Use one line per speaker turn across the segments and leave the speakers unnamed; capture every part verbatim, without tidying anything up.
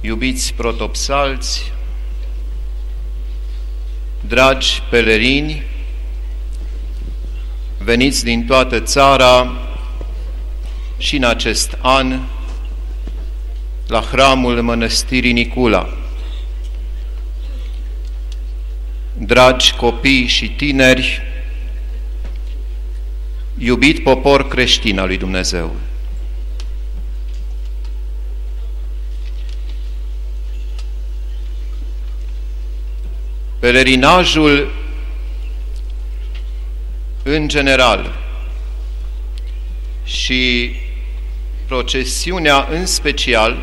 Iubiți protopsalți, dragi pelerini, veniți din toată țara și în acest an la hramul Mănăstirii Nicula. Dragi copii și tineri, iubit popor creștin al lui Dumnezeu, pelerinajul în general și procesiunea în special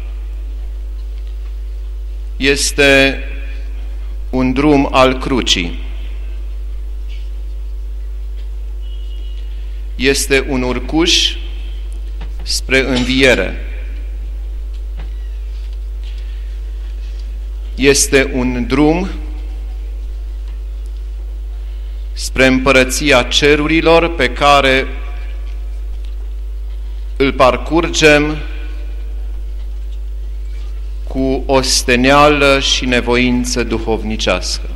este un drum al crucii. Este un urcuș spre înviere. Este un drum spre împărăția cerurilor pe care îl parcurgem cu osteneală și nevoință duhovnicească.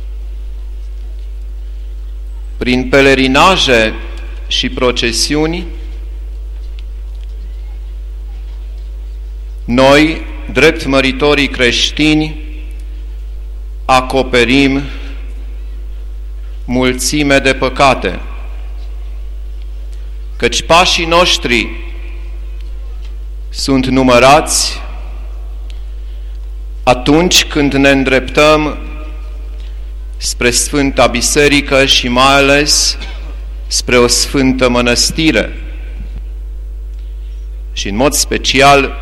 Prin pelerinaje și procesiuni, noi, drept măritorii creștini, acoperim mulțime de păcate, căci pașii noștri sunt numărați atunci când ne îndreptăm spre Sfânta Biserică și mai ales spre o sfântă mănăstire și în mod special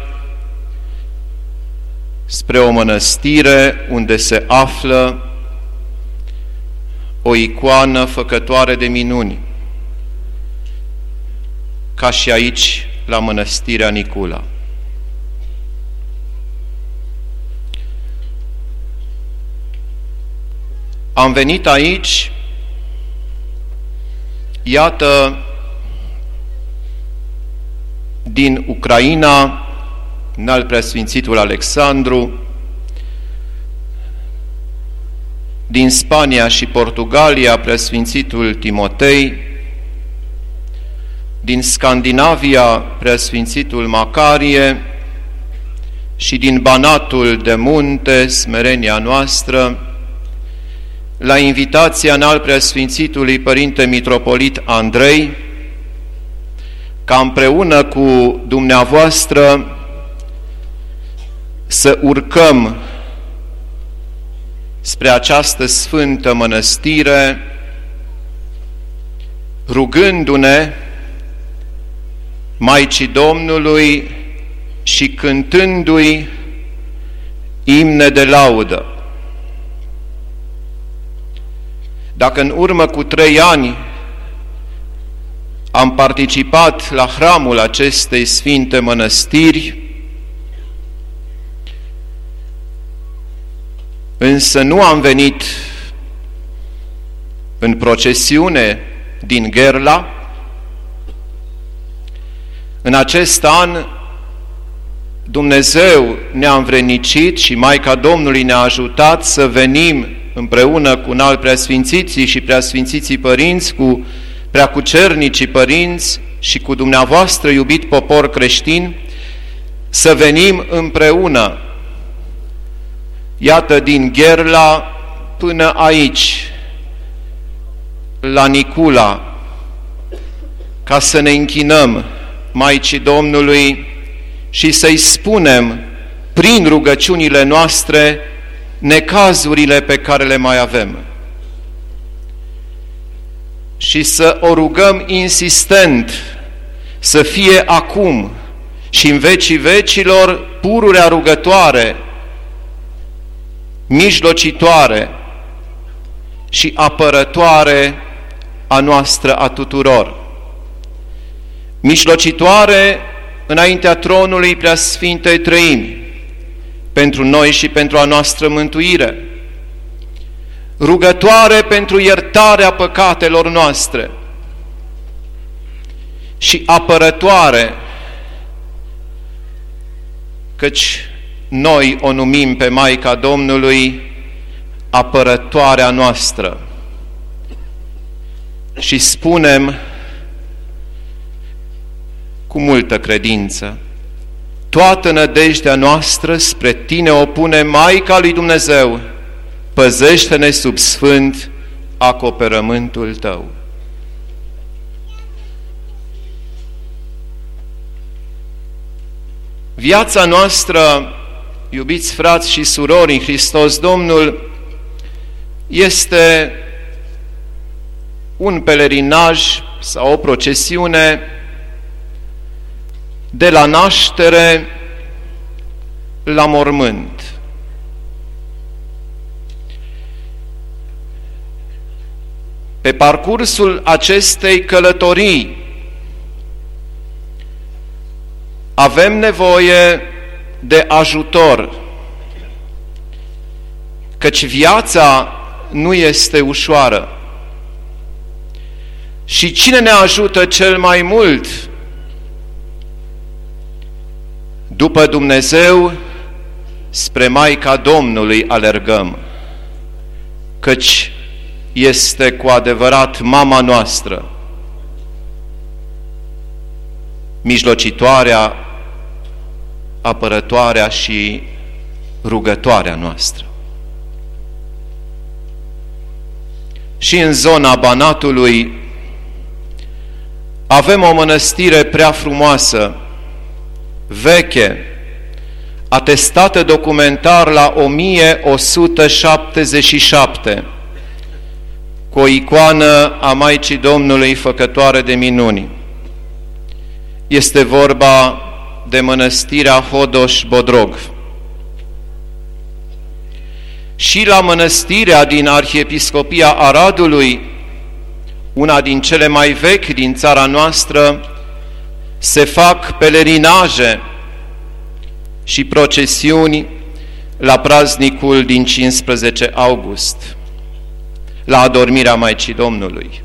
spre o mănăstire unde se află o icoană făcătoare de minuni, ca și aici la Mănăstirea Nicula. Am venit aici, iată, din Ucraina, înalt preasfințitul Alexandru, din Spania și Portugalia, preasfințitul Timotei, din Scandinavia, preasfințitul Macarie, și din Banatul de Munte, smerenia noastră, la invitația înalt preasfințitului Părinte Mitropolit Andrei, ca împreună cu dumneavoastră să urcăm spre această sfântă mănăstire, rugându-ne Maicii Domnului și cântându-i imne de laudă. Dacă în urmă cu trei ani am participat la hramul acestei sfinte mănăstiri, însă nu am venit în procesiune din Gherla, în acest an Dumnezeu ne-a învrednicit și Maica Domnului ne-a ajutat să venim împreună cu înalt preasfințiții și preasfințiții părinți, cu preacucernicii părinți și cu dumneavoastră, iubit popor creștin, să venim împreună, iată, din Gherla până aici, la Nicula, ca să ne închinăm Maicii Domnului și să-i spunem prin rugăciunile noastre necazurile pe care le mai avem și să o rugăm insistent să fie acum și în vecii vecilor pururea rugătoare, mijlocitoare și apărătoare a noastră a tuturor. Mijlocitoare înaintea tronului Preasfintei Treimi, pentru noi și pentru a noastră mântuire, rugătoare pentru iertarea păcatelor noastre și apărătoare, căci noi o numim pe Maica Domnului apărătoarea noastră și spunem cu multă credință: toată nădejdea noastră spre Tine o pune, Maica lui Dumnezeu, păzește-ne sub sfânt acoperământul Tău. Viața noastră, iubiți frați și surori în Hristos Domnul, este un pelerinaj sau o procesiune de la naștere la mormânt. Pe parcursul acestei călătorii avem nevoie de ajutor, căci viața nu este ușoară. Și cine ne ajută cel mai mult? După Dumnezeu, spre Maica Domnului alergăm, căci este cu adevărat mama noastră, mijlocitoarea, apărătoarea și rugătoarea noastră. Și în zona Banatului avem o mănăstire prea frumoasă, veche, atestată documentar la o mie o sută șaptezeci și șapte, cu o icoană a Maicii Domnului făcătoare de minuni. Este vorba de mănăstirea Hodoș-Bodrog. Și la mănăstirea din Arhiepiscopia Aradului, una din cele mai vechi din țara noastră, se fac pelerinaje și procesiuni la praznicul din cincisprezece august, la adormirea Maicii Domnului.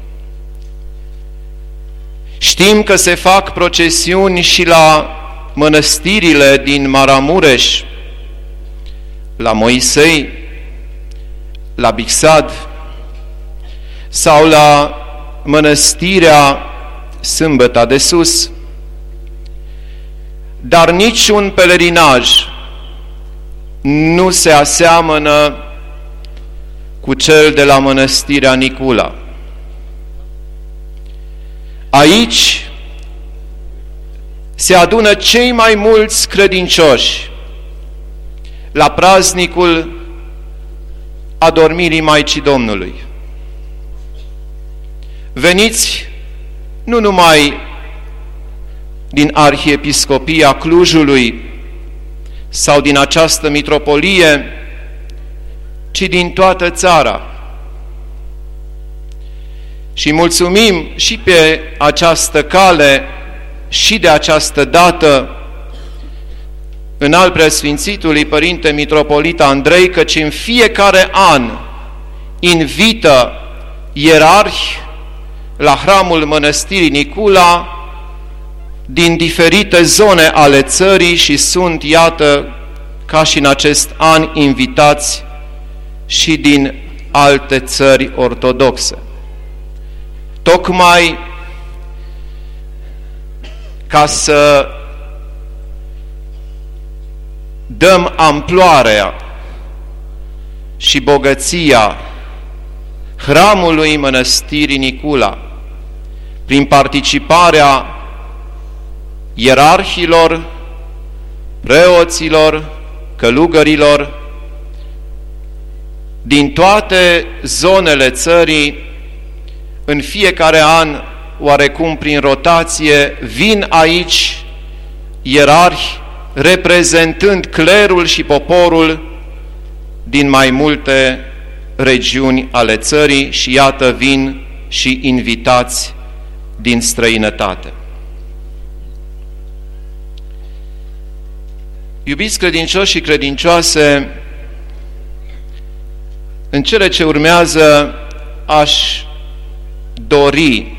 Știm că se fac procesiuni și la mănăstirile din Maramureș, la Moisei, la Bixad sau la mănăstirea Sâmbăta de Sus, dar niciun pelerinaj nu se aseamănă cu cel de la mănăstirea Nicula. Aici se adună cei mai mulți credincioși la praznicul adormirii Maicii Domnului. Veniți nu numai din Arhiepiscopia Clujului sau din această mitropolie, ci din toată țara. Și mulțumim și pe această cale și de această dată Înalt Preasfințitului Părinte Mitropolit Andrei, căci în fiecare an invită ierarhi la hramul Mănăstirii Nicula din diferite zone ale țării și sunt, iată, ca și în acest an, invitați și din alte țări ortodoxe. Tocmai ca să dăm amploarea și bogăția hramului Mănăstirii Nicula prin participarea ierarhilor, preoților, călugărilor din toate zonele țării. În fiecare an, oarecum prin rotație, vin aici ierarhi reprezentând clerul și poporul din mai multe regiuni ale țării și iată vin și invitați din străinătate. Iubiți credincioși și credincioase, în cele ce urmează aș dori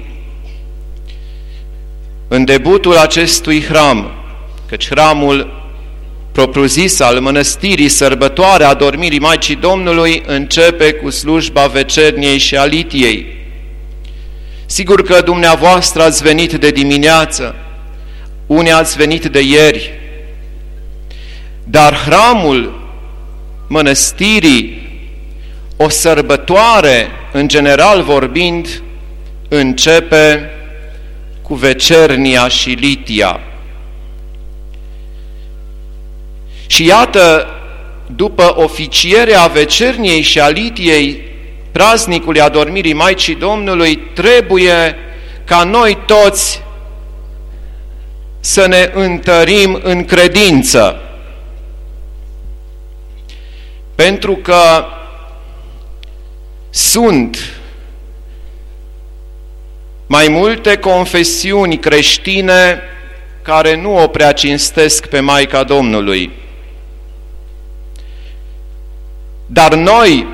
în debutul acestui hram, căci hramul propriu-zis al mănăstirii, sărbătoarea adormirii Maicii Domnului, începe cu slujba vecerniei și a litiei. Sigur că dumneavoastră ați venit de dimineață, unii ați venit de ieri, dar hramul mănăstirii, o sărbătoare, în general vorbind, începe cu vecernia și litia. Și iată, după oficierea vecerniei și a litiei, praznicului adormirii Maicii Domnului, trebuie ca noi toți să ne întărim în credință. Pentru că sunt mai multe confesiuni creștine care nu o prea cinstesc pe Maica Domnului. Dar noi,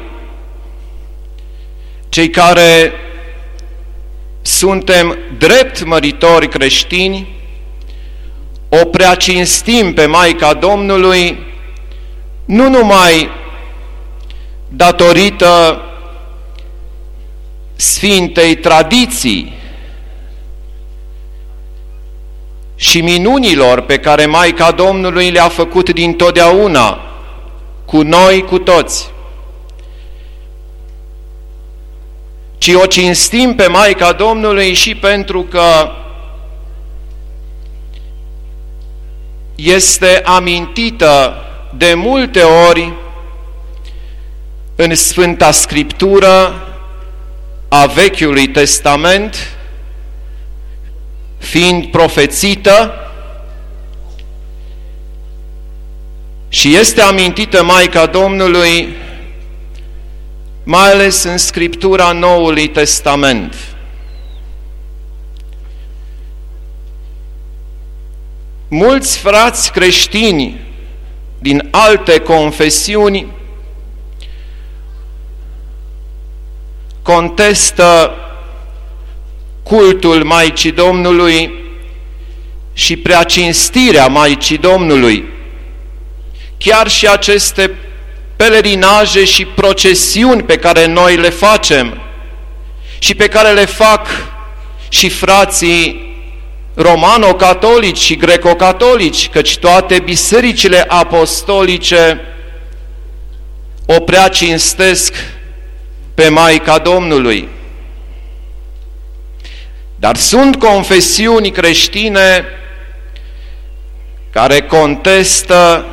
cei care suntem drept măritori creștini, o prea cinstim pe Maica Domnului, nu numai datorită sfintei tradiții și minunilor pe care Maica Domnului le-a făcut dintotdeauna cu noi, cu toți, ci o cinstim pe Maica Domnului și pentru că este amintită de multe ori în Sfânta Scriptură a Vechiului Testament, fiind profețită, și este amintită Maica Domnului mai ales în Scriptura Noului Testament. Mulți frați creștini din alte confesiuni contestă cultul Maicii Domnului și preacinstirea Maicii Domnului. Chiar și aceste pelerinaje și procesiuni pe care noi le facem și pe care le fac și frații romano-catolici și greco-catolici, căci toate bisericile apostolice o prea cinstesc pe Maica Domnului. Dar sunt confesiuni creștine care contestă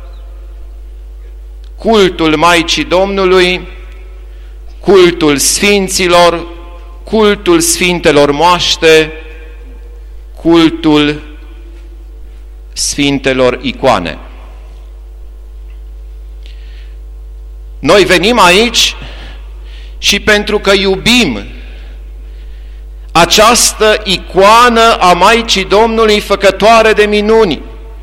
cultul Maicii Domnului, cultul Sfinților, cultul Sfintelor Moaște, cultul Sfintelor Icoane. Noi venim aici și pentru că iubim această icoană a Maicii Domnului făcătoare de minuni.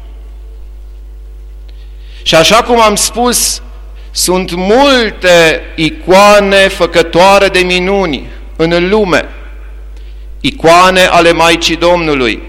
Și așa cum am spus, sunt multe icoane făcătoare de minuni în lume, icoane ale Maicii Domnului.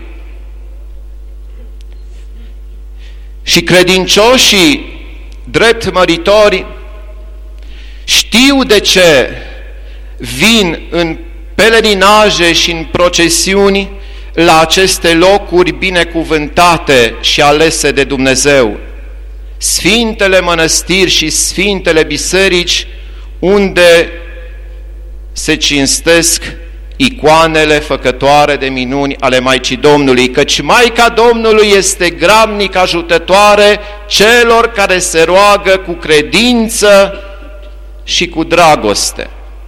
Și credincioșii drept măritori știu de ce vin în pelerinaje și în procesiuni la aceste locuri binecuvântate și alese de Dumnezeu, sfintele mănăstiri și sfintele biserici, unde se cinstesc icoanele făcătoare de minuni ale Maicii Domnului, căci Maica Domnului este grabnic ajutătoare celor care se roagă cu credință și cu dragoste.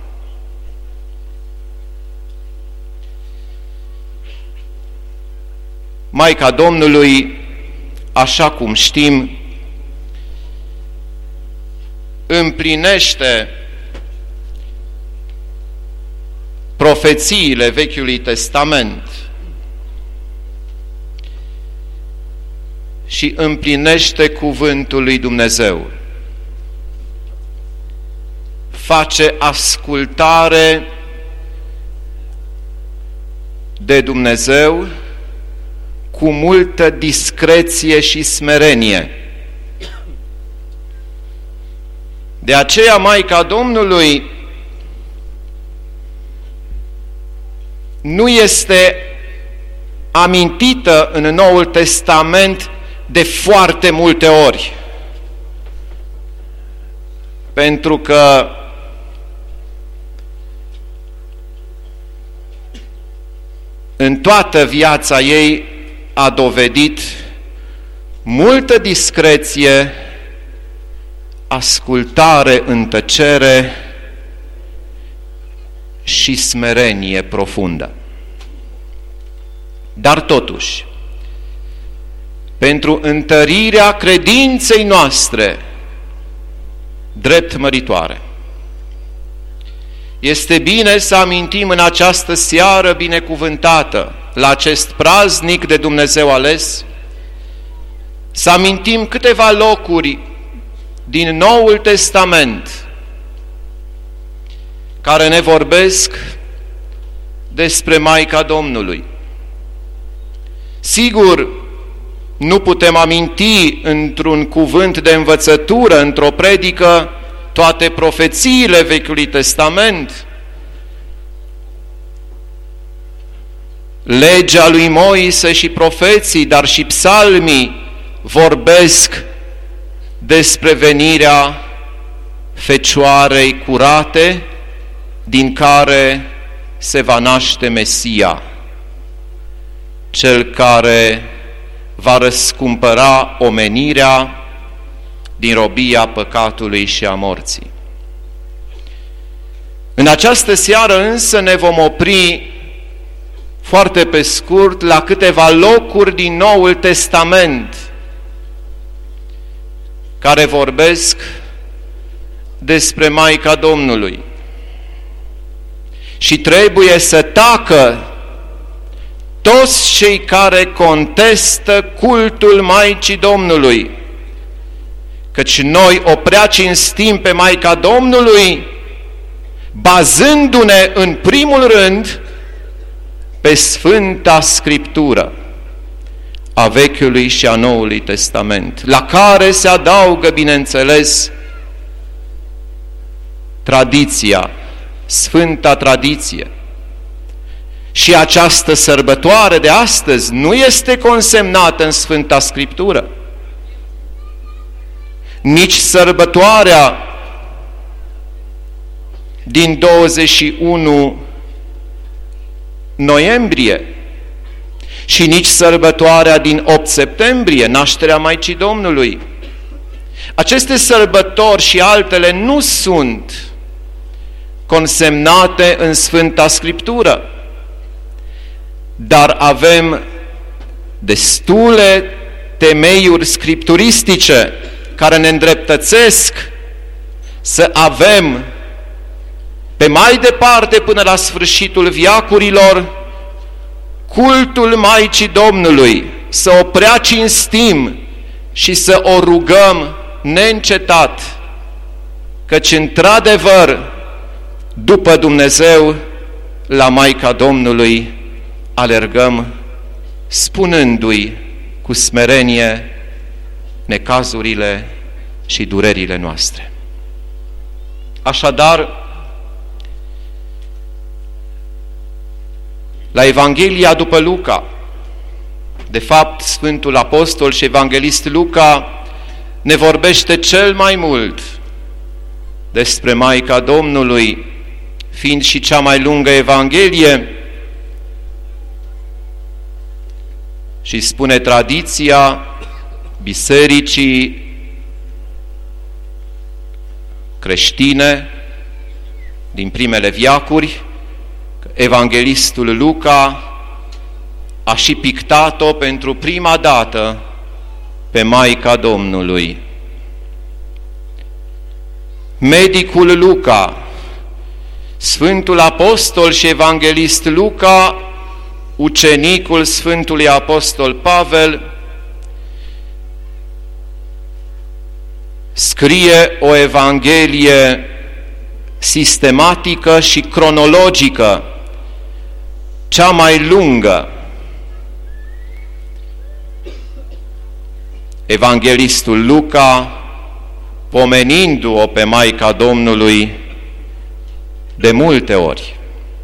Maica Domnului, așa cum știm, împlinește profețiile Vechiului Testament și împlinește cuvântul lui Dumnezeu. Face ascultare de Dumnezeu cu multă discreție și smerenie. De aceea Maica Domnului nu este amintită în Noul Testament de foarte multe ori, pentru că în toată viața ei a dovedit multă discreție, ascultare în tăcere și smerenie profundă. Dar totuși, pentru întărirea credinței noastre drept măritoare, este bine să amintim în această seară binecuvântată, la acest praznic de Dumnezeu ales, să amintim câteva locuri din Noul Testament care ne vorbesc despre Maica Domnului. Sigur, nu putem aminti într-un cuvânt de învățătură, într-o predică, toate profețiile Vechiului Testament. Legea lui Moise și profeții, dar și psalmii vorbesc despre venirea Fecioarei curate, din care se va naște Mesia, cel care va răscumpăra omenirea din robia păcatului și a morții. În această seară însă ne vom opri foarte pe scurt la câteva locuri din Noul Testament care vorbesc despre Maica Domnului. Și trebuie să tacă toți cei care contestă cultul Maicii Domnului, căci noi o prea cinstim pe Maica Domnului, bazându-ne în primul rând pe Sfânta Scriptură a Vechiului și a Noului Testament, la care se adaugă, bineînțeles, tradiția, Sfânta Tradiție. Și această sărbătoare de astăzi nu este consemnată în Sfânta Scriptură. Nici sărbătoarea din douăzeci și unu noiembrie și nici sărbătoarea din opt septembrie, nașterea Maicii Domnului. Aceste sărbători și altele nu sunt consemnate în Sfânta Scriptură, dar avem destule temeiuri scripturistice care ne îndreptățesc să avem pe mai departe până la sfârșitul veacurilor cultul Maicii Domnului, să o prea cinstim și să o rugăm neîncetat, căci într-adevăr după Dumnezeu la Maica Domnului alergăm, spunându-i cu smerenie necazurile și durerile noastre. Așadar, la Evanghelia după Luca, de fapt, Sfântul Apostol și Evanghelist Luca ne vorbește cel mai mult despre Maica Domnului, fiind și cea mai lungă Evanghelie, și spune tradiția bisericii creștine din primele veacuri, Evanghelistul Luca a și pictat-o pentru prima dată pe Maica Domnului. Medicul Luca, Sfântul Apostol și Evanghelist Luca, ucenicul Sfântului Apostol Pavel, scrie o Evanghelie sistematică și cronologică, cea mai lungă. Evanghelistul Luca pomenindu-o pe Maica Domnului de multe ori.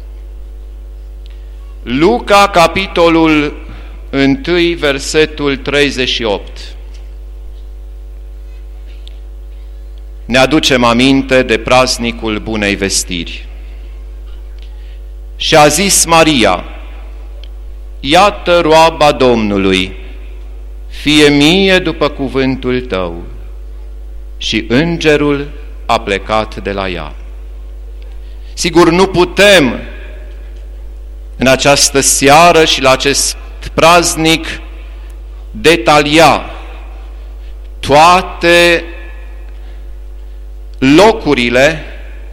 Luca, capitolul unu, versetul treizeci și opt. Ne aducem aminte de praznicul Bunei Vestiri. Și a zis Maria: iată roaba Domnului, fie mie după cuvântul tău. Și îngerul a plecat de la ea. Sigur, nu putem în această seară și la acest praznic detalia toate locurile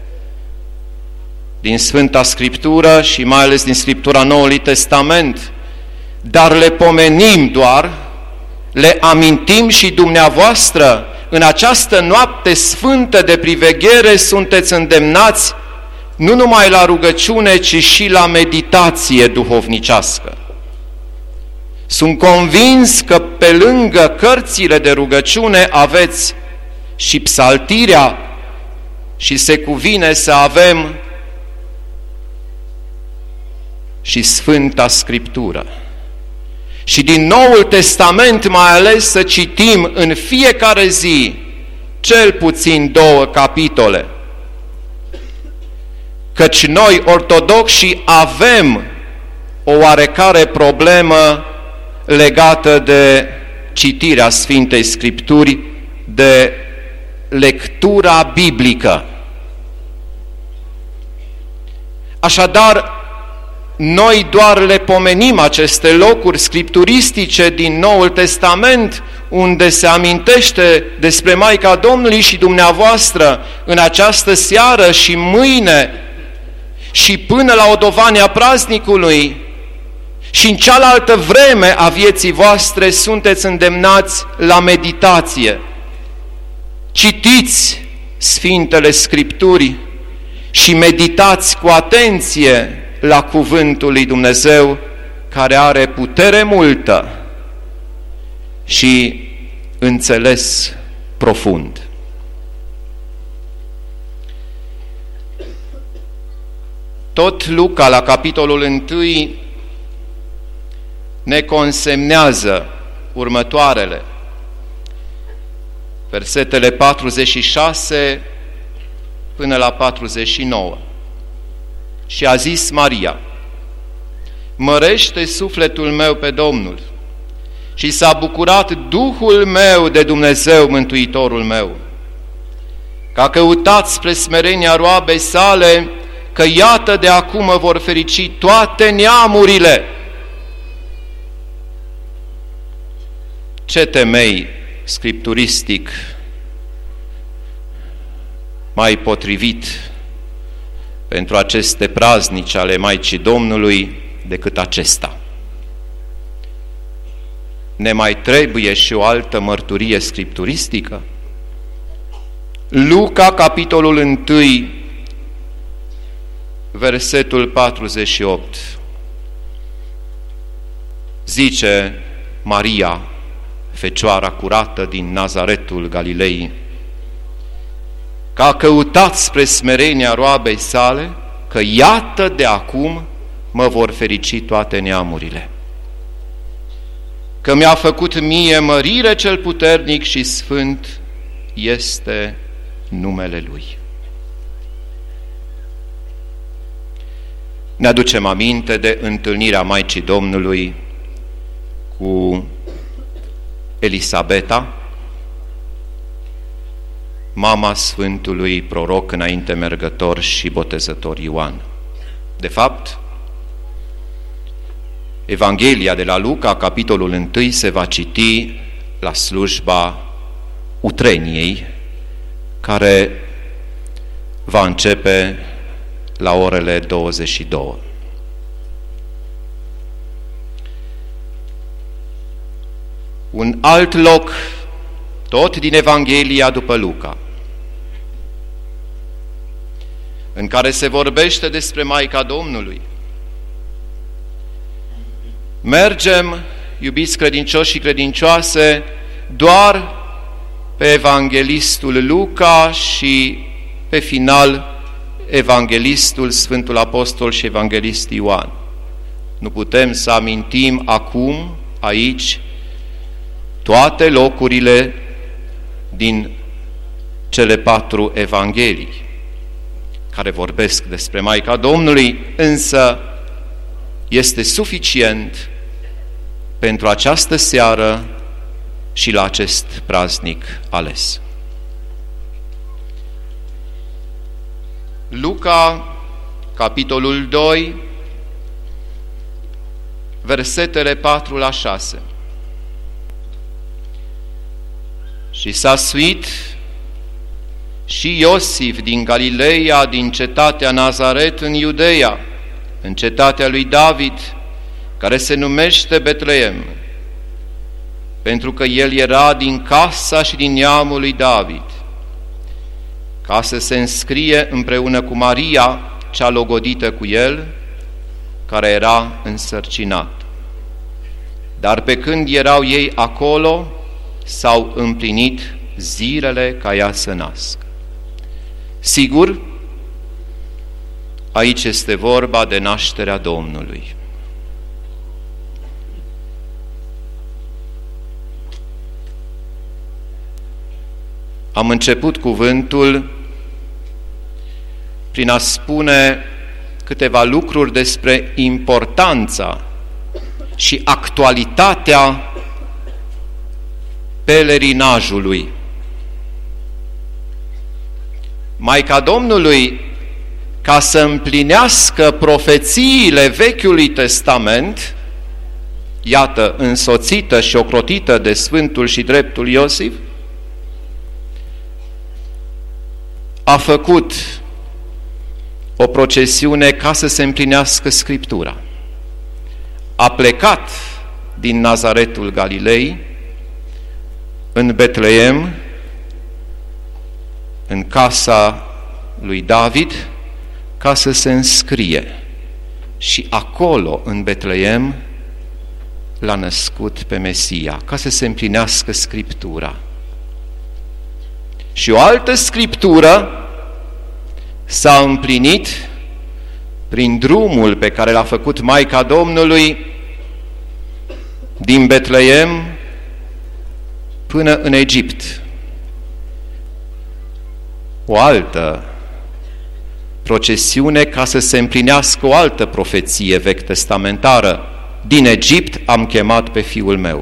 din Sfânta Scriptură și mai ales din Scriptura Noului Testament, dar le pomenim doar, le amintim și dumneavoastră în această noapte sfântă de priveghere sunteți îndemnați nu numai la rugăciune, ci și la meditație duhovnicească. Sunt convins că pe lângă cărțile de rugăciune aveți și psaltirea și se cuvine să avem și Sfânta Scriptură. Și din Noul Testament mai ales să citim în fiecare zi cel puțin două capitole. Căci noi, ortodoxi, avem o oarecare problemă legată de citirea Sfintei Scripturi, de lectura biblică. Așadar, noi doar le pomenim aceste locuri scripturistice din Noul Testament, unde se amintește despre Maica Domnului și dumneavoastră în această seară și mâine și până la odovania praznicului și în cealaltă vreme a vieții voastre sunteți îndemnați la meditație. Citiți Sfintele Scripturi și meditați cu atenție la cuvântul lui Dumnezeu, care are putere multă și înțeles profund. Tot Luca, la capitolul unu, ne consemnează următoarele. Versetele patruzeci și șase până la patruzeci și nouă. Și a zis Maria: mărește sufletul meu pe Domnul și s-a bucurat Duhul meu de Dumnezeu Mântuitorul meu, că a căutat spre smerenia roabei sale, că iată de acum mă vor ferici toate neamurile. Ce temei scripturistic mai potrivit pentru aceste praznici ale Maicii Domnului decât acesta? Ne mai trebuie și o altă mărturie scripturistică? Luca, capitolul unu, versetul patruzeci și opt. Zice Maria, fecioara curată din Nazaretul Galilei, că a căutat spre smerenia roabei sale, că iată de acum mă vor ferici toate neamurile. Că mi-a făcut mie mărire cel puternic și sfânt este numele Lui. Ne aducem aminte de întâlnirea Maicii Domnului cu Elisabeta, mama Sfântului Proroc înainte mergător și botezător Ioan. De fapt, Evanghelia de la Luca, capitolul unu, se va citi la slujba utreniei, care va începe la orele douăzeci și două. Un alt loc, tot din Evanghelia după Luca, în care se vorbește despre Maica Domnului. Mergem, iubiți credincioși și credincioase, doar pe evanghelistul Luca și pe final evanghelistul Sfântul Apostol și evanghelist Ioan. Nu putem să amintim acum, aici, toate locurile din cele patru evanghelii care vorbesc despre Maica Domnului, însă este suficient pentru această seară și la acest praznic ales. Luca, capitolul doi, versetele patru la șase. Și s-a suit și Iosif din Galileea, din cetatea Nazaret în Iudeea, în cetatea lui David, care se numește Betleem, pentru că el era din casa și din neamul lui David, ca să se înscrie împreună cu Maria, cea logodită cu el, care era însărcinat. Dar pe când erau ei acolo, s-au împlinit zilele ca ea să nască. Sigur, aici este vorba de nașterea Domnului. Am început cuvântul prin a spune câteva lucruri despre importanța și actualitatea pelerinajului. Maica Domnului, ca să împlinească profețiile Vechiului Testament, iată, însoțită și ocrotită de Sfântul și dreptul Iosif, a făcut o procesiune ca să se împlinească Scriptura. A plecat din Nazaretul Galilei în Betleem, în casa lui David, ca să se înscrie. Și acolo, în Betleem, l-a născut pe Mesia, ca să se împlinească Scriptura. Și o altă Scriptură s-a împlinit prin drumul pe care l-a făcut Maica Domnului din Betleem până în Egipt. O altă procesiune ca să se împlinească o altă profeție vechi testamentară. Din Egipt am chemat pe fiul meu.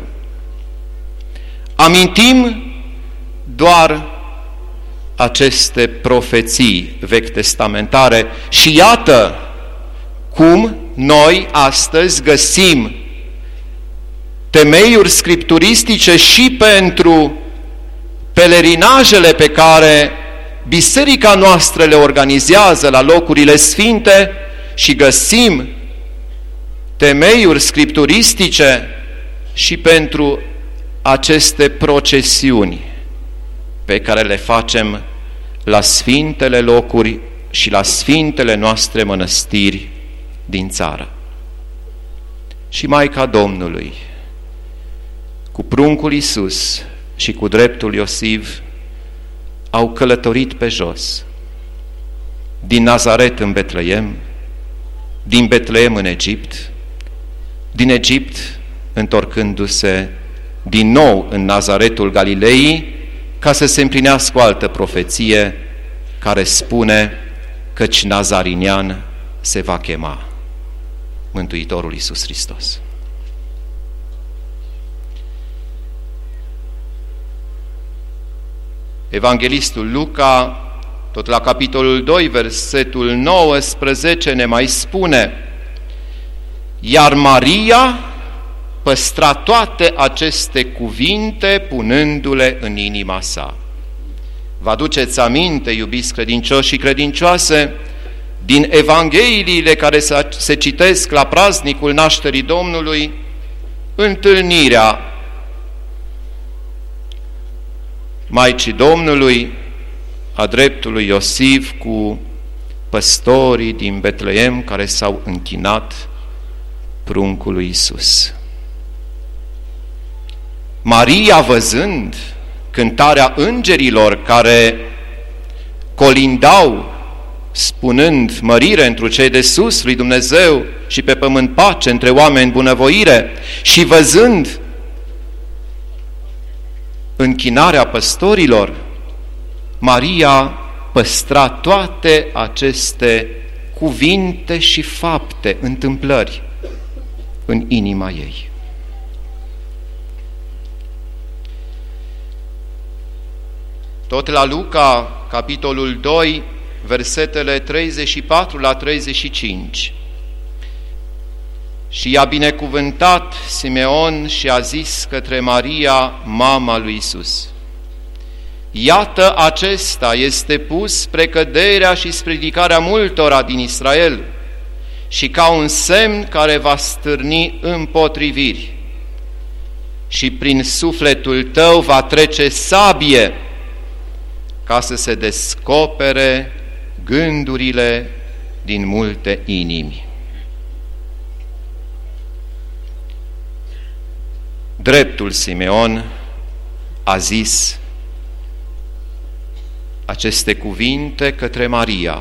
Amintim doar aceste profeții vechi testamentare și iată cum noi astăzi găsim temeiuri scripturistice și pentru pelerinajele pe care biserica noastră le organizează la locurile sfinte și găsim temeiuri scripturistice și pentru aceste procesiuni pe care le facem la sfintele locuri și la sfintele noastre mănăstiri din țară. Și Maica Domnului, cu pruncul Iisus și cu dreptul Iosif, au călătorit pe jos, din Nazaret în Betleem, din Betleem în Egipt, din Egipt întorcându-se din nou în Nazaretul Galilei, ca să se împlinească o altă profeție care spune căci nazarinian se va chema Mântuitorul Iisus Hristos. Evanghelistul Luca, tot la capitolul doi, versetul nouăsprezece, ne mai spune: iar Maria păstra toate aceste cuvinte punându-le în inima sa. Vă aduceți aminte, iubiți credincioși și credincioase, din evangheliile care se citesc la praznicul nașterii Domnului, întâlnirea Maicii Domnului, a dreptului Iosif, cu păstorii din Betleem care s-au închinat pruncului Iisus. Maria, văzând cântarea îngerilor care colindau spunând mărire întru cei de sus lui Dumnezeu și pe pământ pace între oameni bunăvoire, și văzând închinarea păstorilor, Maria păstra toate aceste cuvinte și fapte, întâmplări în inima ei. Tot la Luca, capitolul doi, versetele treizeci și patru la treizeci și cinci. Și i-a binecuvântat Simeon și a zis către Maria, mama lui Iisus: iată, acesta este pus spre căderea și spre ridicarea multora din Israel și ca un semn care va stârni împotriviri. Și prin sufletul tău va trece sabie ca să se descopere gândurile din multe inimi. Dreptul Simeon a zis aceste cuvinte către Maria: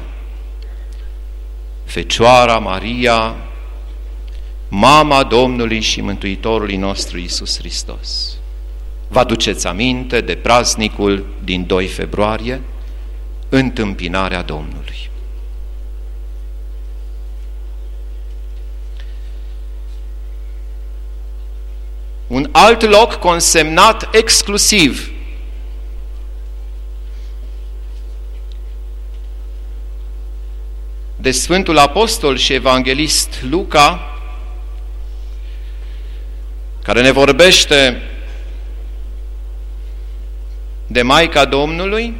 Fecioara Maria, mama Domnului și Mântuitorului nostru Iisus Hristos. Vă aduceți aminte de praznicul din doi februarie, întâmpinarea Domnului. Un alt loc consemnat exclusiv de Sfântul Apostol și Evanghelist Luca, care ne vorbește de Maica Domnului,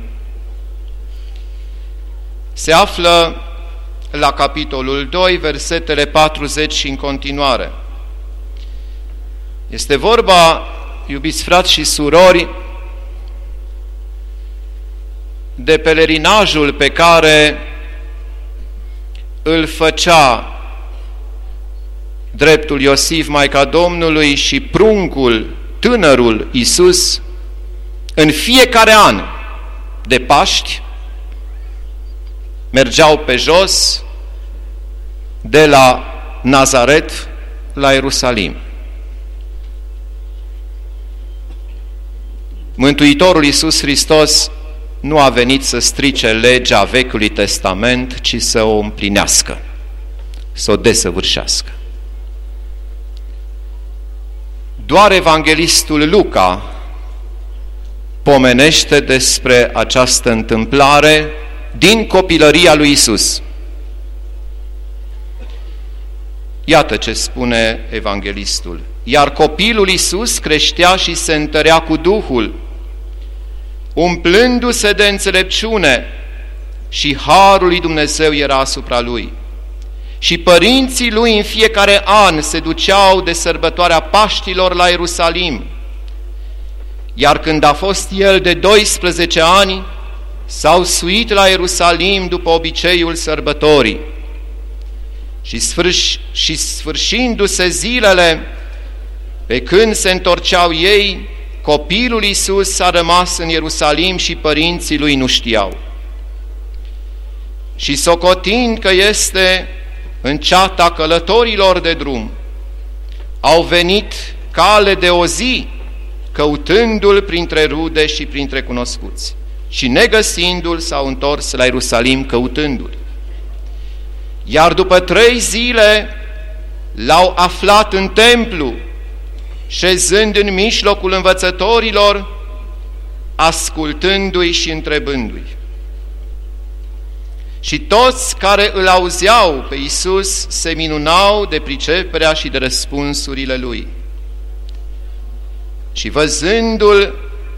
se află la capitolul doi, versetele patruzeci și în continuare. Este vorba, iubiți frați și surori, de pelerinajul pe care îl făcea dreptul Iosif, Maica Domnului, și pruncul, tânărul Iisus, în fiecare an de Paști. Mergeau pe jos de la Nazaret la Ierusalim. Mântuitorul Iisus Hristos nu a venit să strice legea Vechiului Testament, ci să o împlinească, să o desăvârșească. Doar evanghelistul Luca pomenește despre această întâmplare din copilăria lui Iisus. Iată ce spune evanghelistul: iar copilul Iisus creștea și se întărea cu Duhul, umplându-se de înțelepciune, și harul lui Dumnezeu era asupra lui. Și părinții lui în fiecare an se duceau de sărbătoarea Paștilor la Ierusalim. Iar când a fost el de doisprezece ani, s-au suit la Ierusalim după obiceiul sărbătorii. Și, sfârș, și sfârșindu-se zilele, pe când se întorceau ei, copilul Iisus a rămas în Ierusalim și părinții lui nu știau. Și socotind că este în ceata călătorilor de drum, au venit cale de o zi, căutându-l printre rude și printre cunoscuți. Și negăsindu-l, s-au întors la Ierusalim căutându-l. Iar după trei zile l-au aflat în templu, șezând în mijlocul învățătorilor, ascultându-i și întrebându-i. Și toți care îl auzeau pe Iisus se minunau de priceperea și de răspunsurile lui. Și văzându-l,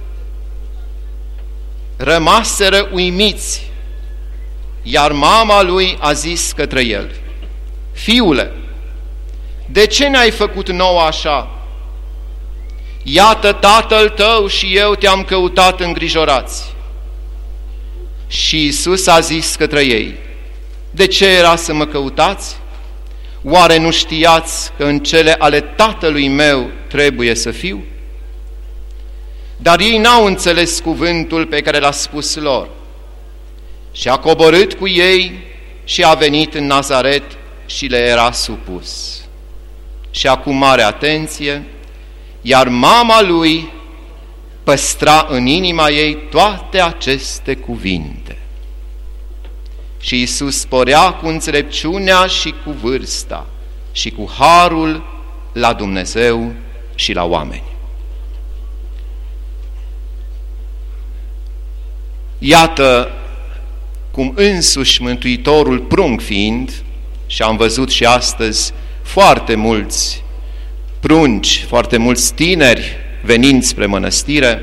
rămaseră uimiți, iar mama lui a zis către el: Fiule, de ce ne-ai făcut nouă așa? Iată, tatăl tău și eu te-am căutat îngrijorați. Și Iisus a zis către ei: de ce era să mă căutați? Oare nu știați că în cele ale tatălui meu trebuie să fiu? Dar ei n-au înțeles cuvântul pe care l-a spus lor. Și a coborât cu ei și a venit în Nazaret și le era supus. Și acum mare atenție, iar mama lui păstra în inima ei toate aceste cuvinte. Și Iisus sporea cu înțelepciunea și cu vârsta și cu harul la Dumnezeu și la oameni. Iată cum însuși Mântuitorul, prunc fiind, și am văzut și astăzi foarte mulți prunci, foarte mulți tineri venind spre mănăstire,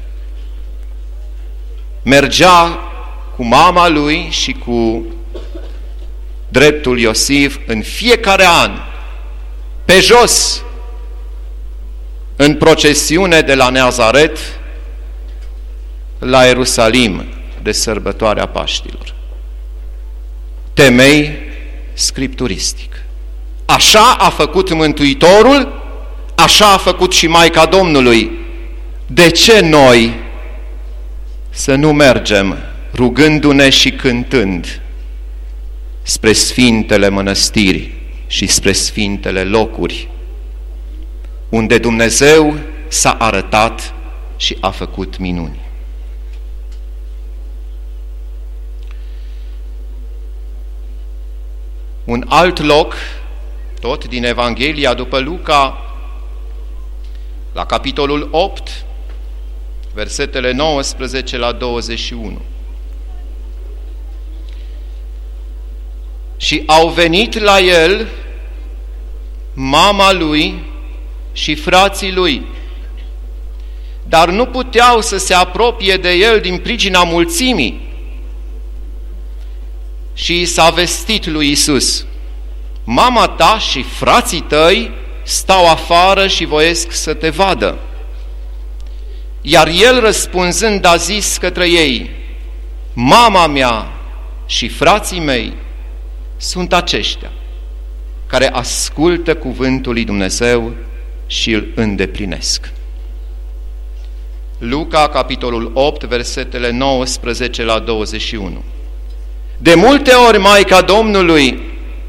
mergea cu mama lui și cu dreptul Iosif în fiecare an, pe jos, în procesiune de la Nazaret la Ierusalim, de sărbătoarea Paștilor. Temei scripturistic. Așa a făcut Mântuitorul, așa a făcut și Maica Domnului. De ce noi să nu mergem rugându-ne și cântând spre sfintele mănăstiri și spre sfintele locuri unde Dumnezeu s-a arătat și a făcut minuni? Un alt loc, tot din Evanghelia după Luca, la capitolul opt, versetele nouăsprezece la douăzeci și unu. Și au venit la el mama lui și frații lui, dar nu puteau să se apropie de el din pricina mulțimii. Și s-a vestit lui Iisus: mama ta și frații tăi stau afară și voiesc să te vadă. Iar el, răspunzând, a zis către ei: mama mea și frații mei sunt aceștia care ascultă cuvântul lui Dumnezeu și îl îndeplinesc. Luca, capitolul opt, versetele nouăsprezece la douăzeci și unu. De multe ori Maica Domnului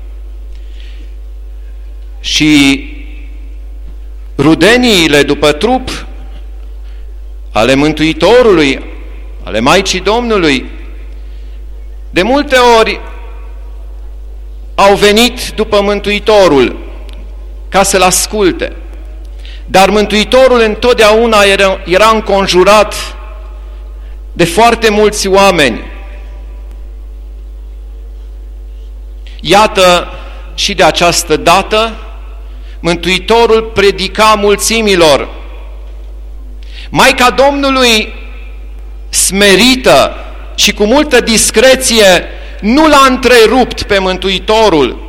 și rudeniile după trup ale Mântuitorului, ale Maicii Domnului, de multe ori au venit după Mântuitorul ca să-L asculte. Dar Mântuitorul întotdeauna era, era înconjurat de foarte mulți oameni. Iată, și de această dată, Mântuitorul predica mulțimilor. Maica Domnului, smerită și cu multă discreție, nu l-a întrerupt pe Mântuitorul.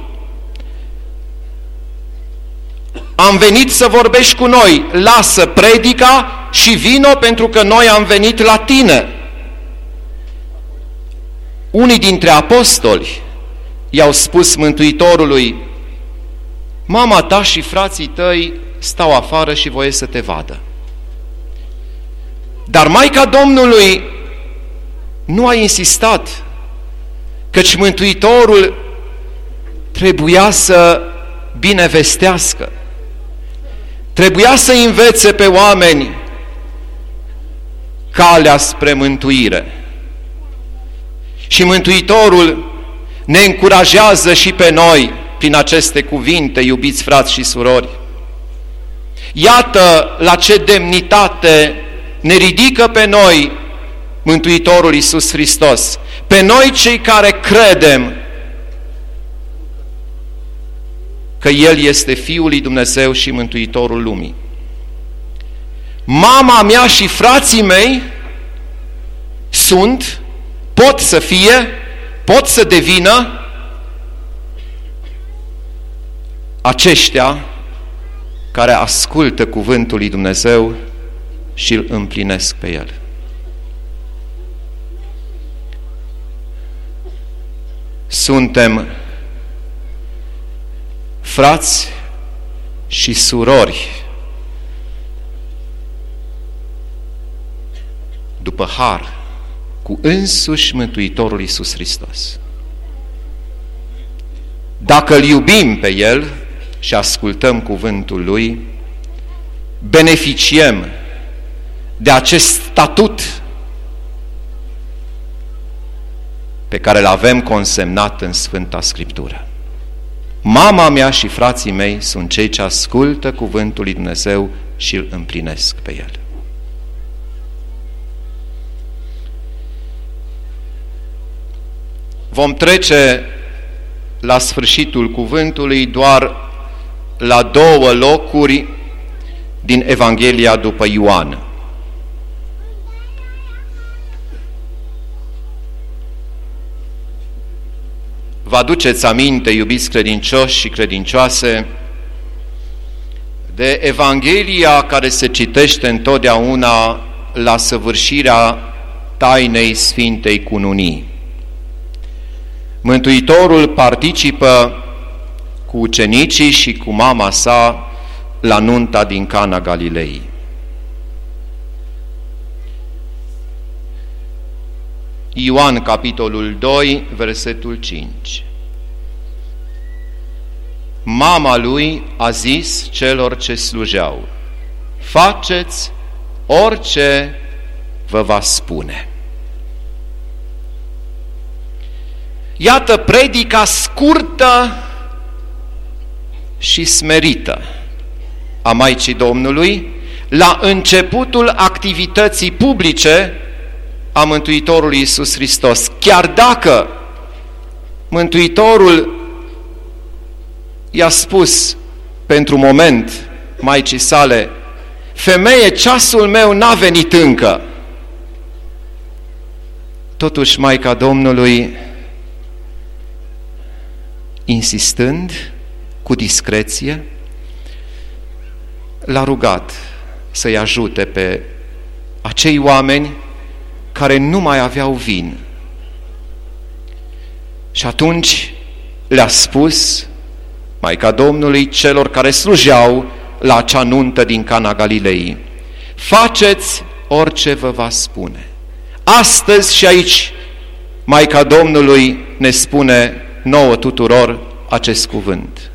Am venit să vorbești cu noi, lasă predica și vino, pentru că noi am venit la tine. Unii dintre apostoli i-au spus Mântuitorului: mama ta și frații tăi stau afară și voie să te vadă. Dar Maica Domnului nu a insistat, căci Mântuitorul trebuia să binevestească, trebuia să învețe pe oameni calea spre mântuire. Și Mântuitorul ne încurajează și pe noi prin aceste cuvinte, iubiți frați și surori. Iată la ce demnitate ne ridică pe noi Mântuitorul Iisus Hristos, pe noi cei care credem că El este Fiul lui Dumnezeu și Mântuitorul lumii. Mama mea și frații mei sunt, pot să fie, pot să devină aceștia care ascultă cuvântul lui Dumnezeu și îl împlinesc pe el. Suntem frați și surori după har cu însuși Mântuitorul Iisus Hristos. Dacă îl iubim pe El și ascultăm cuvântul Lui, beneficiem de acest statut pe care îl avem consemnat în Sfânta Scriptură. Mama mea și frații mei sunt cei ce ascultă cuvântul lui Dumnezeu și îl împlinesc pe el. Vom trece la sfârșitul cuvântului doar la două locuri din Evanghelia după Ioan. Vă aduceți aminte, iubiți credincioși și credincioase, de Evanghelia care se citește întotdeauna la săvârșirea tainei Sfintei Cununii. Mântuitorul participă cu ucenicii și cu mama sa la nunta din Cana Galilei. Ioan, capitolul doi, versetul cinci. Mama lui a zis celor ce slujeau: faceți orice vă va spune. Iată predica scurtă și smerită a Maicii Domnului la începutul activității publice a Mântuitorului Iisus Hristos. Chiar dacă Mântuitorul i-a spus pentru moment Maicii sale: femeie, ceasul meu n-a venit încă. Totuși Maica Domnului, insistând cu discreție, l-a rugat să-i ajute pe acei oameni care nu mai aveau vin. Și atunci le-a spus Maica Domnului celor care slujeau la acea nuntă din Cana Galilei: faceți orice vă va spune. Astăzi și aici Maica Domnului ne spune nouă tuturor acest cuvânt: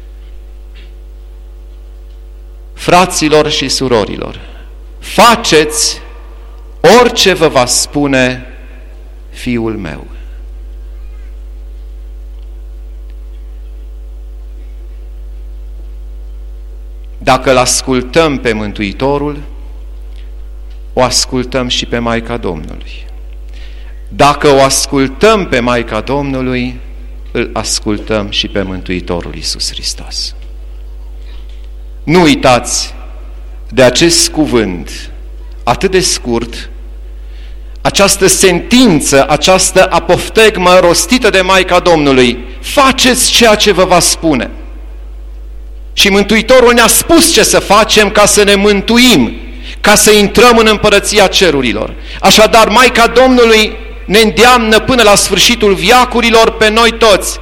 fraților și surorilor, faceți orice vă va spune Fiul meu. Dacă îl ascultăm pe Mântuitorul, o ascultăm și pe Maica Domnului. Dacă o ascultăm pe Maica Domnului, îl ascultăm și pe Mântuitorul Iisus Hristos. Nu uitați de acest cuvânt atât de scurt, această sentință, această apoftegmă rostită de Maica Domnului: faceți ceea ce vă va spune. Și Mântuitorul ne-a spus ce să facem ca să ne mântuim, ca să intrăm în împărăția cerurilor. Așadar, Maica Domnului ne îndeamnă până la sfârșitul veacurilor pe noi toți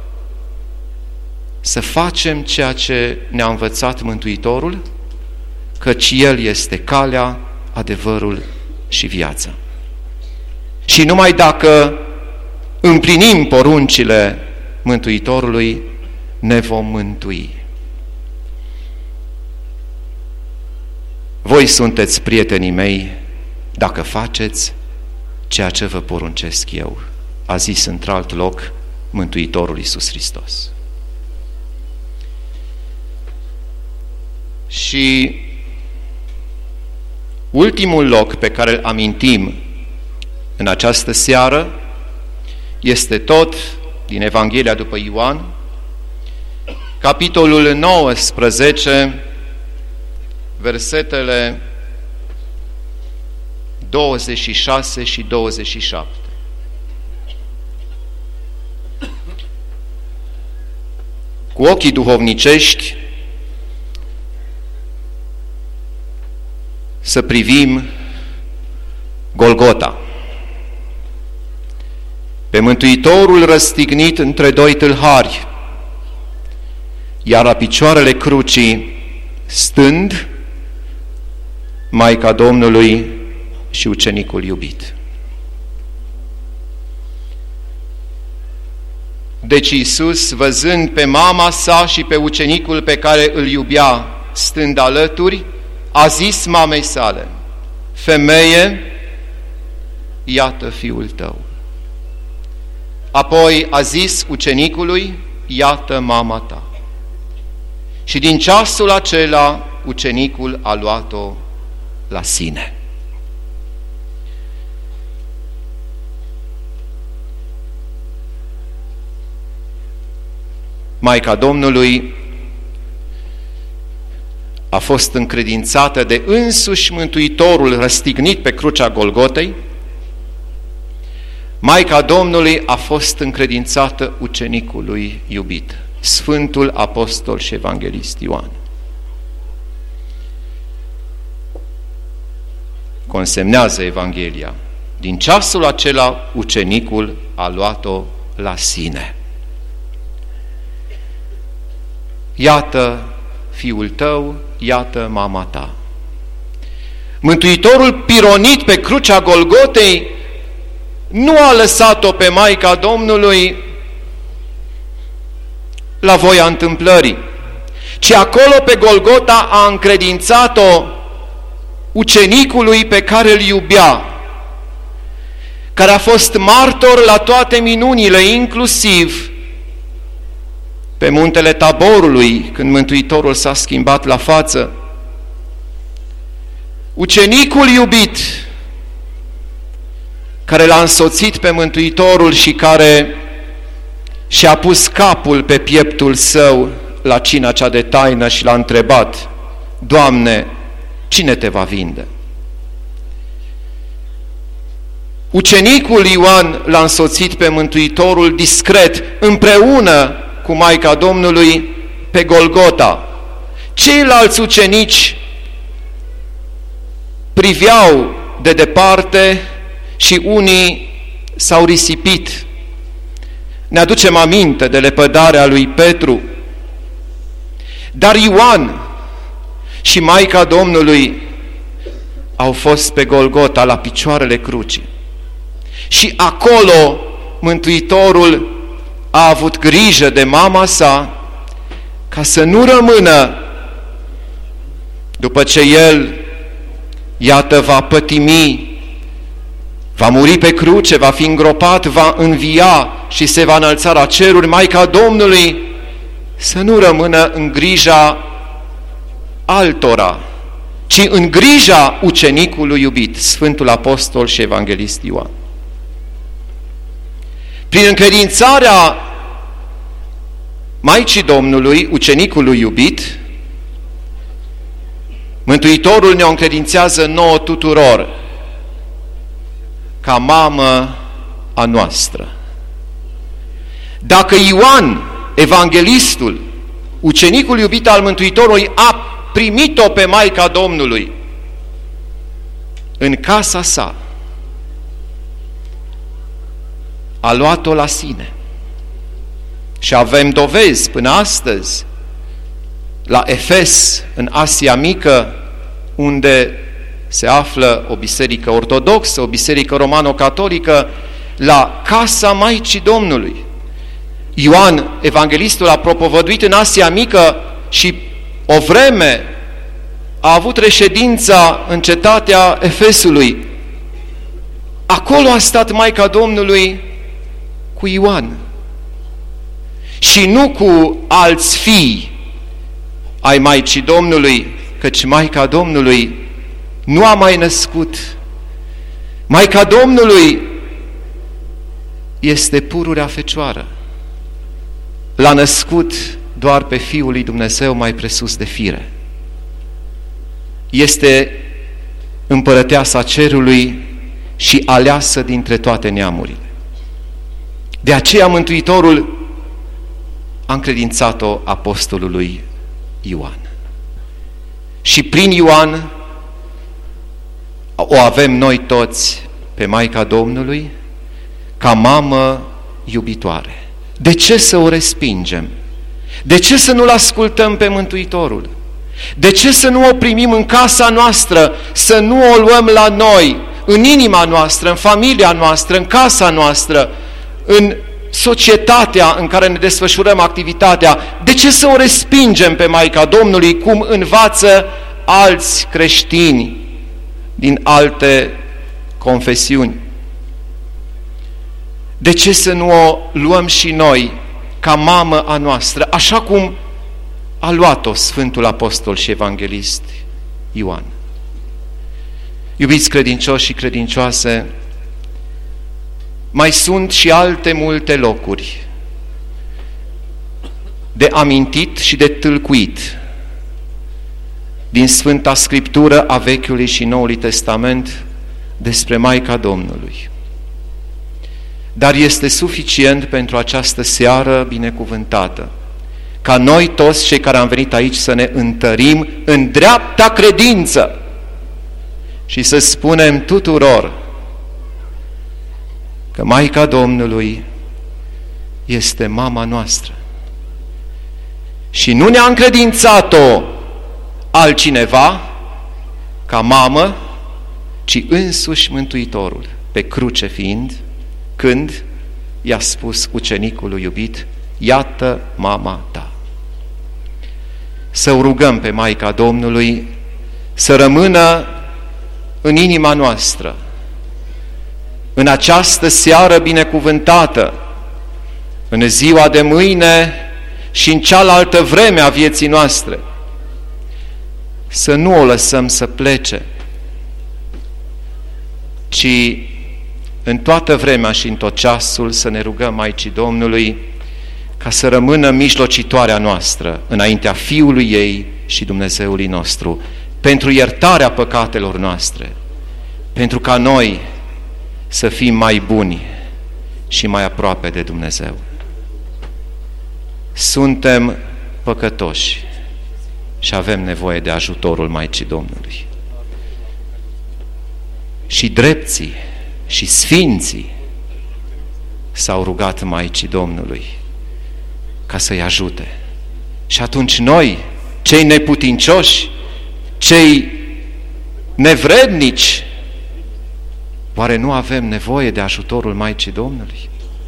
să facem ceea ce ne-a învățat Mântuitorul, căci El este calea, adevărul și viața. Și numai dacă împlinim poruncile Mântuitorului, ne vom mântui. Voi sunteți prietenii mei dacă faceți ceea ce vă poruncesc eu, a zis într-alt loc Mântuitorul Iisus Hristos. Și ultimul loc pe care îl amintim în această seară este tot din Evanghelia după Ioan, capitolul nouăsprezece, versetele douăzeci și șase și douăzeci și șapte. Cu ochii duhovnicești să privim Golgota, pe Mântuitorul răstignit între doi tâlhari, iar la picioarele crucii, stând, Maica Domnului și ucenicul iubit. Deci Iisus, văzând pe mama sa și pe ucenicul pe care îl iubea stând alături, a zis mamei sale: femeie, iată fiul tău. Apoi a zis ucenicului: iată mama ta. Și din ceasul acela ucenicul a luat-o la sine. Maica Domnului a fost încredințată de însuși Mântuitorul răstignit pe crucea Golgotei. Maica Domnului a fost încredințată ucenicului iubit, Sfântul Apostol și Evanghelist Ioan. Consemnează Evanghelia: din ceasul acela ucenicul a luat-o la sine. Iată fiul tău, iată mama ta. Mântuitorul, pironit pe crucea Golgotei, nu a lăsat-o pe Maica Domnului la voia întâmplării, ci acolo pe Golgota a încredințat-o ucenicului pe care îl iubea, care a fost martor la toate minunile, inclusiv pe muntele Taborului, când Mântuitorul s-a schimbat la față. Ucenicul iubit, care l-a însoțit pe Mântuitorul și care și-a pus capul pe pieptul său la cina cea de taină și l-a întrebat: Doamne, cine te va vinde? Ucenicul Ioan l-a însoțit pe Mântuitorul discret, împreună cu Maica Domnului, pe Golgota. Ceilalți ucenici priveau de departe și unii s-au risipit. Ne aducem aminte de lepădarea lui Petru. Dar Ioan și Maica Domnului au fost pe Golgota, la picioarele crucii. Și acolo Mântuitorul a avut grijă de mama sa ca să nu rămână, după ce el, iată, va pătimi, va muri pe cruce, va fi îngropat, va învia și se va înălța la ceruri, Maica Domnului să nu rămână în grija altora, ci în grija ucenicului iubit, Sfântul Apostol și Evanghelist Ioan. Prin încredințarea Maicii Domnului, ucenicului iubit, Mântuitorul ne-o încredințează nouă tuturor ca mamă a noastră. Dacă Ioan, evanghelistul, ucenicul iubit al Mântuitorului, a primit-o pe Maica Domnului în casa sa, a luat-o la sine. Și avem dovezi până astăzi la Efes, în Asia Mică, unde se află o biserică ortodoxă, o biserică romano-catolică, la casa Maicii Domnului. Ioan, evanghelistul, a propovăduit în Asia Mică și o vreme a avut reședința în cetatea Efesului. Acolo a stat Maica Domnului cu Ioan și nu cu alți fii ai Maicii Domnului, căci Maica Domnului nu a mai născut. Maica Domnului este pururea Fecioară. L-a născut doar pe Fiul lui Dumnezeu mai presus de fire. Este împărăteasa cerului și aleasă dintre toate neamurile. De aceea Mântuitorul a încredințat-o apostolului Ioan. Și prin Ioan o avem noi toți pe Maica Domnului ca mamă iubitoare. De ce să o respingem? De ce să nu-L ascultăm pe Mântuitorul? De ce să nu o primim în casa noastră, să nu o luăm la noi, în inima noastră, în familia noastră, în casa noastră, în societatea în care ne desfășurăm activitatea. De ce să o respingem pe Maica Domnului cum învață alți creștini din alte confesiuni? De ce să nu o luăm și noi ca mamă a noastră, așa cum a luat-o Sfântul Apostol și Evanghelist Ioan? Iubiți credincioși și credincioase, mai sunt și alte multe locuri de amintit și de tâlcuit din Sfânta Scriptură a Vechiului și Noului Testament despre Maica Domnului. Dar este suficient pentru această seară binecuvântată ca noi toți cei care am venit aici să ne întărim în dreapta credință și să spunem tuturor că Maica Domnului este mama noastră și nu ne-a încredințat-o altcineva ca mamă, ci însuși Mântuitorul, pe cruce fiind, când i-a spus ucenicului iubit: iată mama ta. Să o rugăm pe Maica Domnului să rămână în inima noastră, în această seară binecuvântată, în ziua de mâine și în cealaltă vreme a vieții noastre. Să nu o lăsăm să plece, ci în toată vremea și în tot ceasul să ne rugăm Maicii Domnului ca să rămână mijlocitoarea noastră înaintea Fiului ei și Dumnezeului nostru, pentru iertarea păcatelor noastre, pentru ca noi să fim mai buni și mai aproape de Dumnezeu. Suntem păcătoși și avem nevoie de ajutorul Maicii Domnului. Și drepții și sfinții s-au rugat Maicii Domnului ca să-i ajute. Și atunci noi, cei neputincioși, cei nevrednici, oare nu avem nevoie de ajutorul Maicii Domnului?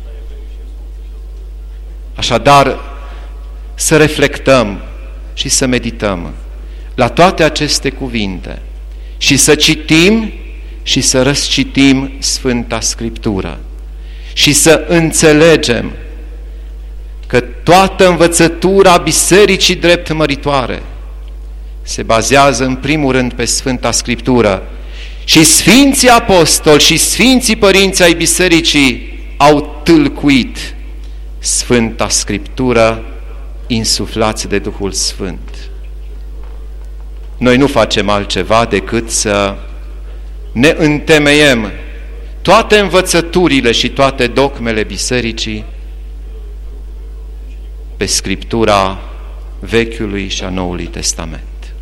Așadar, să reflectăm și să medităm la toate aceste cuvinte și să citim și să răscitim Sfânta Scriptură și să înțelegem că toată învățătura Bisericii drept măritoare se bazează în primul rând pe Sfânta Scriptură și Sfinții Apostoli și Sfinții Părinți ai Bisericii au tâlcuit Sfânta Scriptură insuflați de Duhul Sfânt. Noi nu facem altceva decât să ne întemeiem toate învățăturile și toate dogmele Bisericii pe Scriptura Vechiului și a Noului Testament.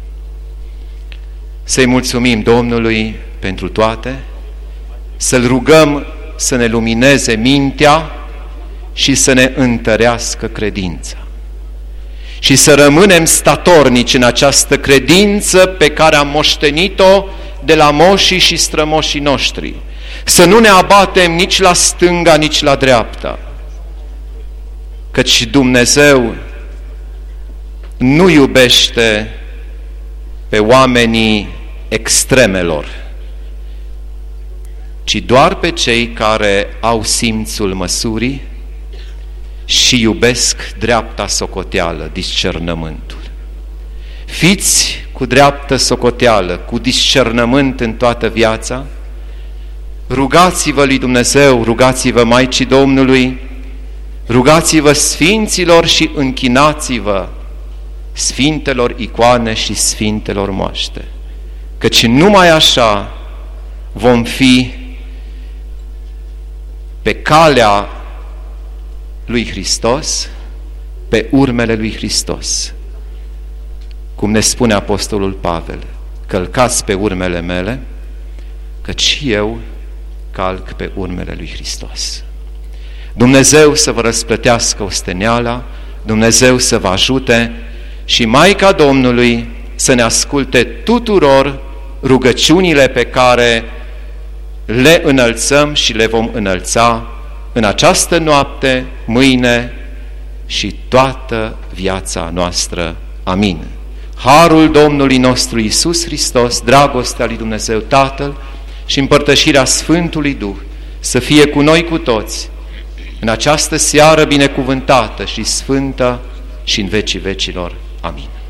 Să-i mulțumim Domnului pentru toate, să-L rugăm să ne lumineze mintea și să ne întărească credința. Și să rămânem statornici în această credință pe care am moștenit-o de la moșii și strămoșii noștri. Să nu ne abatem nici la stânga, nici la dreapta, căci Dumnezeu nu iubește pe oamenii extremelor, ci doar pe cei care au simțul măsurii și iubesc dreapta socoteală, discernământul. Fiți cu dreaptă socoteală, cu discernământ în toată viața, rugați-vă lui Dumnezeu, rugați-vă Maicii Domnului, rugați-vă sfinților și închinați-vă sfintelor icoane și sfintelor moaște, căci numai așa vom fi pe calea lui Hristos, pe urmele lui Hristos. Cum ne spune Apostolul Pavel: călcați pe urmele mele, căci și eu calc pe urmele lui Hristos. Dumnezeu să vă răsplătească osteneala, Dumnezeu să vă ajute și Maica Domnului să ne asculte tuturor rugăciunile pe care le înălțăm și le vom înălța în această noapte, mâine și toată viața noastră. Amin. Harul Domnului nostru Iisus Hristos, dragostea lui Dumnezeu Tatăl și împărtășirea Sfântului Duh să fie cu noi cu toți în această seară binecuvântată și sfântă și în vecii vecilor. Amin.